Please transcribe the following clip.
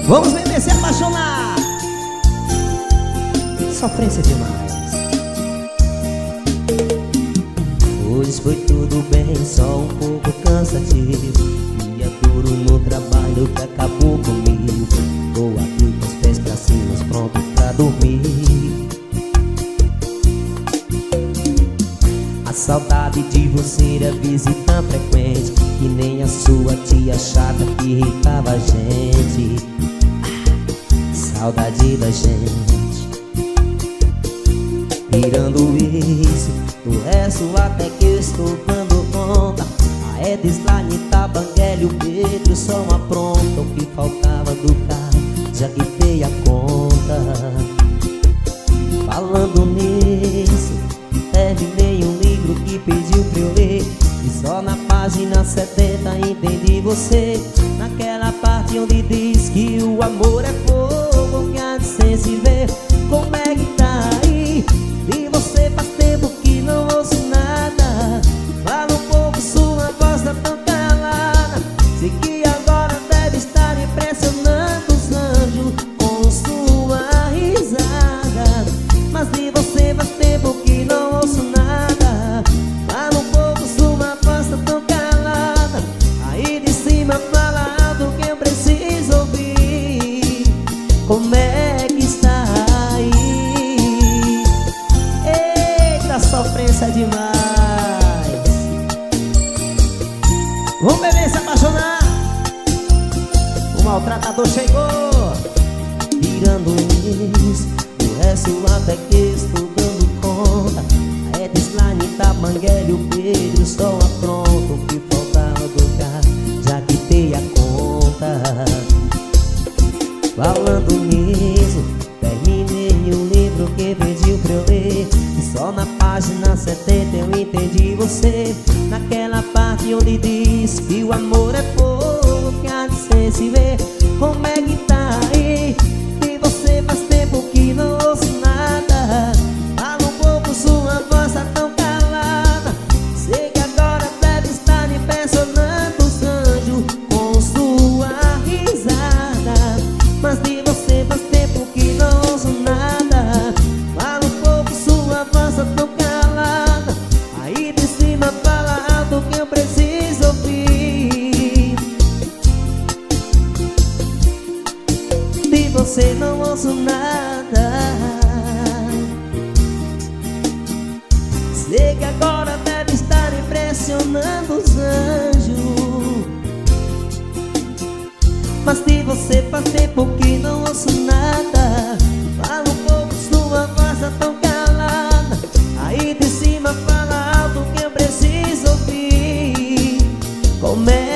Vamos beber, se apaixonar. Sofrência demais. Hoje foi tudo bem, só um pouco cansativo. Dia duro no trabalho que acabou comigo. Tô aqui com os pés pra cima, pronto pra dormir. A saudade de você é visita frequente, que nem a sua tia chata que irritava a gente. Saudade da gente. Tirando isso, o resto até que eu estou dando conta. A Edisline, Tabanguela e o Pedro só apronta. O que faltava do carro, já que dei a conta. Falando nisso, terminei um livro que pediu pra eu ler, e só na página 70 entendi você. Naquela parte onde diz que o amor é fogo que há de ser se ver. Como é que tá aí? De você faz tempo que não ouço nada. Fala um pouco, sua voz tá tão calada. Sei que agora deve estar impressionando os anjos com sua risada. Mas de você faz tempo que não ouço nada. Fala um pouco, sua voz tá tão calada. Aí de cima fala algo que eu preciso ouvir. Como é que está aí? Eita, sofrência demais. Vamos beber, se apaixonar. O maltratador chegou. Tirando isso, o resto até que estou dando conta. A Edisline, Tabanguela e o Pedro só aprontam. O que faltava do carro, já que dei a conta. Falando nisso, terminei o livro que pediu pra eu ler, e só na página 70 eu entendi você. Naquela parte onde diz que o amor é fogo que há de ser se ver. Como é que tá aí? E você faz tempo que não ouço nada. Fala um pouco, sua voz tá tão calada. Sei que agora deve estar impressionando os anjos com sua risada. Mas de você faz tempo que não ouço nada. Fala um pouco, sua voz tá tão calada. Aí de cima fala algo que eu preciso ouvir. De você não ouço nada. Sei que agora deve estar impressionando os anjos. Mas de você faz tempo que não ouço nada. Fala um pouco, sua voz tá tão calada. Aí de cima fala algo que eu preciso ouvir. Como é